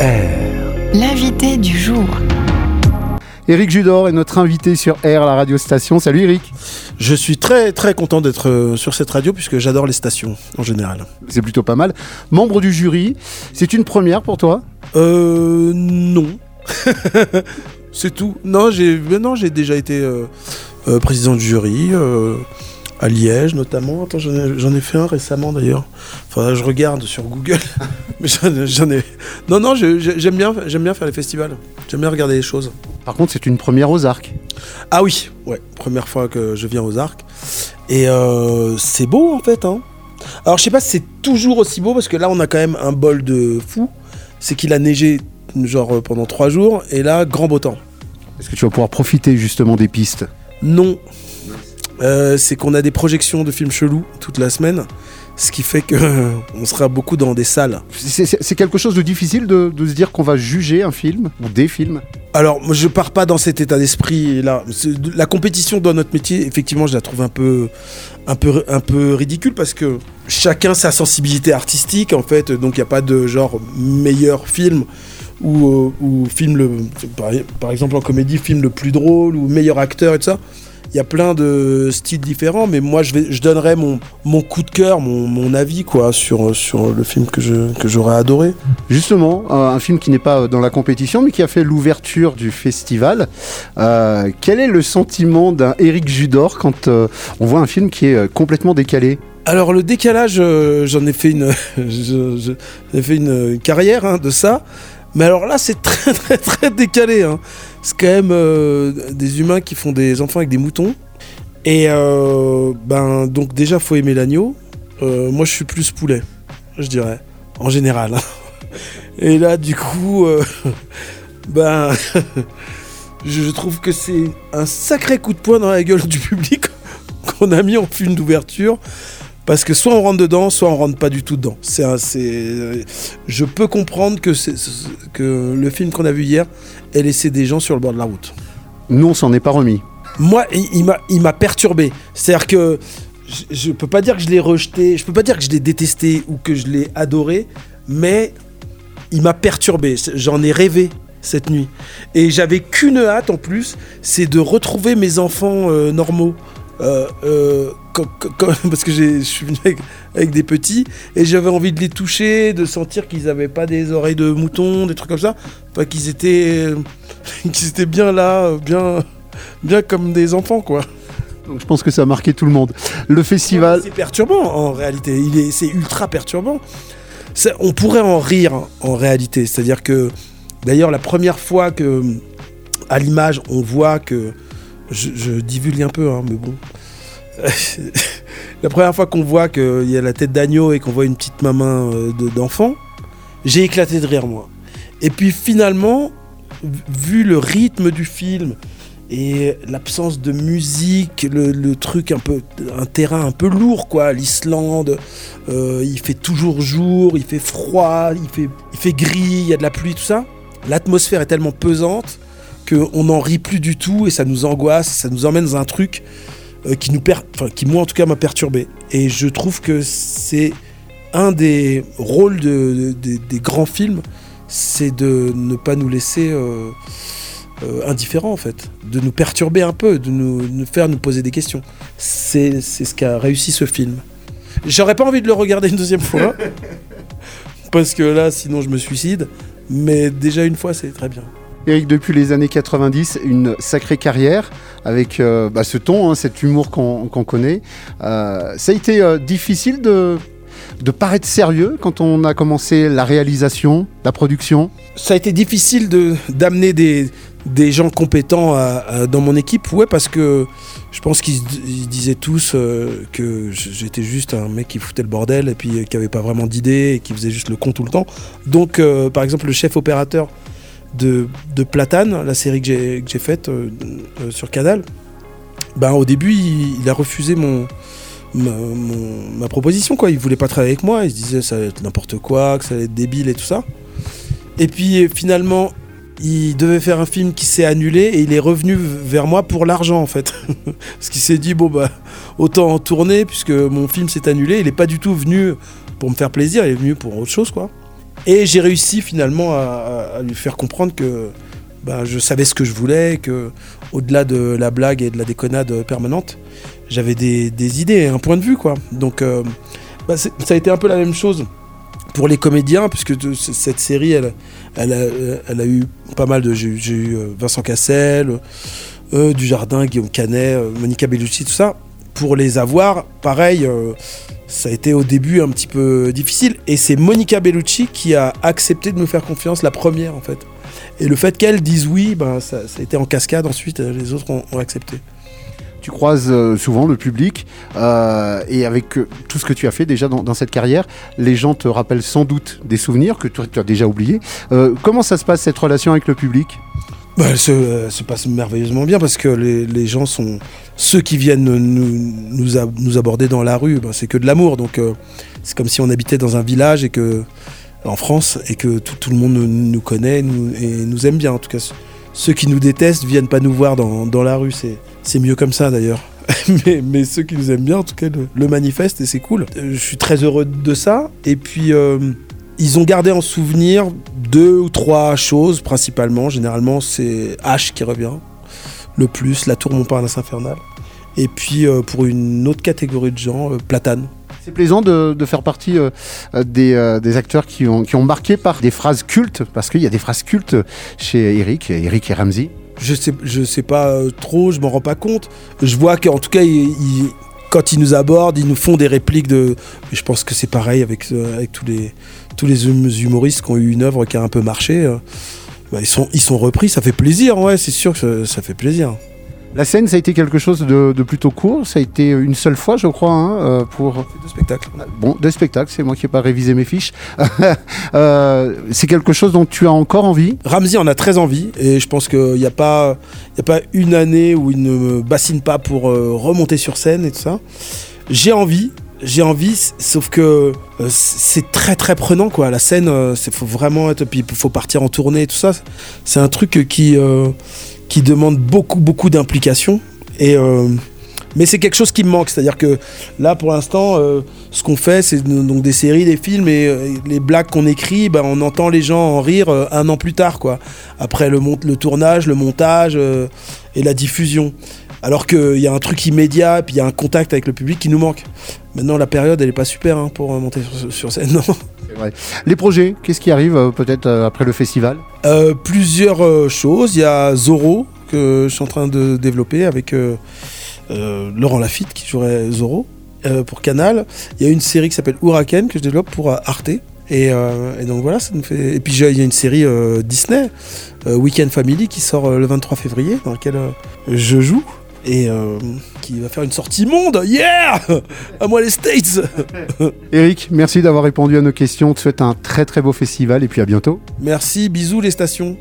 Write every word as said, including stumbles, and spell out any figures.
R. L'invité du jour. Éric Judor est notre invité sur R, la radio station. Salut Éric. Je suis très très content d'être euh, sur cette radio puisque j'adore les stations en général. C'est plutôt pas mal. Membre du jury, c'est une première pour toi ? Euh... Non. C'est tout. Non, j'ai, non, j'ai déjà été euh, euh, président du jury, euh, à Liège notamment. Attends, j'en ai, j'en ai fait un récemment d'ailleurs. Enfin, je regarde sur Google. Mais j'en, j'en ai... Non, non, je, j'aime bien, j'aime bien faire les festivals. J'aime bien regarder les choses. Par contre, c'est une première aux Arcs. Ah oui, ouais, première fois que je viens aux Arcs. Et euh, c'est beau en fait. Hein. Alors je sais pas si c'est toujours aussi beau parce que là on a quand même un bol de fou. C'est qu'il a neigé genre pendant trois jours et là grand beau temps. Est-ce que tu vas pouvoir profiter justement des pistes ? Non. Euh, c'est qu'on a des projections de films chelous toute la semaine. Ce qui fait qu'on sera beaucoup dans des salles. C'est, c'est, c'est quelque chose de difficile de, de se dire qu'on va juger un film ou des films ? Alors, moi, je pars pas dans cet état d'esprit-là. La compétition dans notre métier, effectivement, je la trouve un peu, un peu, un peu ridicule parce que chacun sa sensibilité artistique, en fait. Donc, il n'y a pas de genre meilleur film ou, euh, ou film, le, par, par exemple en comédie, film le plus drôle ou meilleur acteur et tout ça. Il y a plein de styles différents, mais moi je, vais, je donnerais mon, mon coup de cœur, mon, mon avis quoi, sur, sur le film que, je, que j'aurais adoré. Justement, euh, un film qui n'est pas dans la compétition, mais qui a fait l'ouverture du festival. Euh, quel est le sentiment d'un Éric Judor quand euh, on voit un film qui est complètement décalé ? Alors le décalage, euh, j'en ai fait une, je, je, j'en ai fait une carrière hein, de ça. Mais alors là, c'est très très très décalé. Hein. C'est quand même euh, des humains qui font des enfants avec des moutons. Et euh, ben donc déjà, faut aimer l'agneau. Euh, moi, je suis plus poulet, je dirais, en général. Et là, du coup, euh, ben je trouve que c'est un sacré coup de poing dans la gueule du public qu'on a mis en film d'ouverture. Parce que soit on rentre dedans, soit on rentre pas du tout dedans. C'est, un, c'est... Je peux comprendre que, c'est, que le film qu'on a vu hier ait laissé des gens sur le bord de la route. Nous, on s'en est pas remis. Moi, il, il, m'a, il m'a perturbé. C'est-à-dire que je, je peux pas dire que je l'ai rejeté, je peux pas dire que je l'ai détesté ou que je l'ai adoré, mais il m'a perturbé. J'en ai rêvé cette nuit. Et j'avais qu'une hâte en plus, c'est de retrouver mes enfants euh, normaux. Euh, euh, comme, comme, parce que j'ai, je suis venu avec, avec des petits et j'avais envie de les toucher, de sentir qu'ils n'avaient pas des oreilles de mouton, des trucs comme ça, enfin qu'ils étaient, qu'ils étaient bien là, bien, bien comme des enfants quoi. Donc je pense que ça a marqué tout le monde. Le festival, c'est perturbant en réalité, il est, c'est ultra perturbant. Ça, on pourrait en rire en réalité, c'est-à-dire que d'ailleurs la première fois que à l'image on voit que Je, je divulgue un peu, hein, mais bon. La première fois qu'on voit qu'il y a la tête d'agneau et qu'on voit une petite maman euh, de, d'enfant, j'ai éclaté de rire, moi. Et puis finalement, vu le rythme du film et l'absence de musique, le, le truc un peu, un terrain un peu lourd, quoi. L'Islande, euh, il fait toujours jour, il fait froid, il fait, il fait gris, il y a de la pluie, tout ça. L'atmosphère est tellement pesante qu'on n'en rit plus du tout et ça nous angoisse, ça nous emmène dans un truc euh, qui nous per... enfin, qui moi en tout cas m'a perturbé. Et je trouve que c'est un des rôles de, de, de, des grands films, c'est de ne pas nous laisser euh, euh, indifférents en fait, de nous perturber un peu, de nous, de nous faire nous poser des questions. C'est, c'est ce qu'a réussi ce film. J'aurais pas envie de le regarder une deuxième fois, parce que là sinon je me suicide, mais déjà une fois c'est très bien. Éric, depuis les années quatre-vingt-dix, une sacrée carrière avec euh, bah, ce ton, hein, cet humour qu'on, qu'on connaît. Euh, ça a été euh, difficile de, de paraître sérieux quand on a commencé la réalisation, la production ? Ça a été difficile de, d'amener des, des gens compétents à, à, dans mon équipe, ouais, parce que je pense qu'ils ils disaient tous euh, que j'étais juste un mec qui foutait le bordel et puis qui n'avait pas vraiment d'idées et qui faisait juste le con tout le temps. Donc, euh, par exemple, le chef opérateur De, de Platane, la série que j'ai, que j'ai faite euh, euh, sur Canal, ben, au début il, il a refusé mon, ma, mon, ma proposition quoi. Il voulait pas travailler avec moi, il se disait ça allait être n'importe quoi, que ça allait être débile et tout ça. Et puis finalement il devait faire un film qui s'est annulé et il est revenu vers moi pour l'argent en fait. Parce qu'il s'est dit bon bah autant en tourner puisque mon film s'est annulé. Il est pas du tout venu pour me faire plaisir, il est venu pour autre chose quoi. Et j'ai réussi finalement à, à lui faire comprendre que ben, je savais ce que je voulais, que au-delà de la blague et de la déconnade permanente, j'avais des, des idées, un point de vue, quoi. Donc euh, ben, ça a été un peu la même chose pour les comédiens, puisque de, cette série, elle, elle, a, elle a eu pas mal de... J'ai, j'ai eu Vincent Cassel, euh, Dujardin, Guillaume Canet, euh, Monica Bellucci, tout ça. Pour les avoir, pareil, euh, ça a été au début un petit peu difficile. Et c'est Monica Bellucci qui a accepté de me faire confiance, la première en fait. Et le fait qu'elle dise oui, ben, ça, ça a été en cascade ensuite, les autres ont, ont accepté. Tu croises euh, souvent le public euh, et avec euh, tout ce que tu as fait déjà dans, dans cette carrière, les gens te rappellent sans doute des souvenirs que tu, tu as déjà oubliés. Euh, comment ça se passe cette relation avec le public ? Bah, elle, se, elle se passe merveilleusement bien parce que les, les gens sont ceux qui viennent nous, nous, a, nous aborder dans la rue, bah, c'est que de l'amour. Donc euh, c'est comme si on habitait dans un village et que, en France et que tout, tout le monde nous, nous connaît nous, et nous aime bien. En tout cas, ceux qui nous détestent viennent pas nous voir dans, dans la rue. C'est, c'est mieux comme ça d'ailleurs. mais, mais ceux qui nous aiment bien, en tout cas, le, le manifestent et c'est cool. Je suis très heureux de ça. Et puis... Euh, ils ont gardé en souvenir deux ou trois choses principalement. Généralement, c'est H qui revient le plus, la tour Montparnasse infernale. Et puis, euh, pour une autre catégorie de gens, euh, Platane. C'est plaisant de, de faire partie euh, des, euh, des acteurs qui ont, qui ont marqué par des phrases cultes, parce qu'il y a des phrases cultes chez Eric, Eric et Ramzy. Je sais, je sais pas euh, trop, je m'en rends pas compte. Je vois qu'en tout cas, ils... ils quand ils nous abordent, ils nous font des répliques de... Je pense que c'est pareil avec, euh, avec tous, les, tous les humoristes qui ont eu une œuvre qui a un peu marché. Euh, bah, ils, sont, ils sont repris, ça fait plaisir, ouais, c'est sûr que ça, ça fait plaisir. La scène, ça a été quelque chose de, de plutôt court. Ça a été une seule fois, je crois, hein, euh, pour... C'est deux spectacles. Bon, deux spectacles, c'est moi qui n'ai pas révisé mes fiches. euh, c'est quelque chose dont tu as encore envie ? Ramzy en a très envie et je pense qu'il n'y a pas, il y a pas une année où il ne me bassine pas pour euh, remonter sur scène et tout ça. J'ai envie, j'ai envie, sauf que euh, c'est très très prenant, quoi. La scène, il euh, faut vraiment être... Puis il faut partir en tournée et tout ça. C'est un truc qui... Euh, qui demande beaucoup, beaucoup d'implication. Et, euh, mais c'est quelque chose qui me manque. C'est-à-dire que là, pour l'instant, euh, ce qu'on fait, c'est donc des séries, des films, et euh, les blagues qu'on écrit, ben, on entend les gens en rire euh, un an plus tard, quoi. Après le, mont- le tournage, le montage euh, et la diffusion. Alors qu'il y a un truc immédiat, et puis il y a un contact avec le public qui nous manque. Maintenant, la période, elle n'est pas super hein, pour monter sur, sur scène, non. C'est vrai. Les projets, qu'est-ce qui arrive euh, peut-être euh, après le festival ? euh, Plusieurs euh, choses. Il y a Zorro, que je suis en train de développer avec euh, euh, Laurent Lafitte, qui jouerait Zorro, euh, pour Canal. Il y a une série qui s'appelle Huracan, que je développe pour euh, Arte. Et, euh, et donc voilà, ça nous fait... Et puis il y a une série euh, Disney, euh, Weekend Family, qui sort euh, le vingt-trois février, dans laquelle euh, je joue. Et euh, qui va faire une sortie monde. Yeah! À moi les States. Eric, merci d'avoir répondu à nos questions. On te souhaite un très très beau festival et puis à bientôt. Merci, bisous les stations.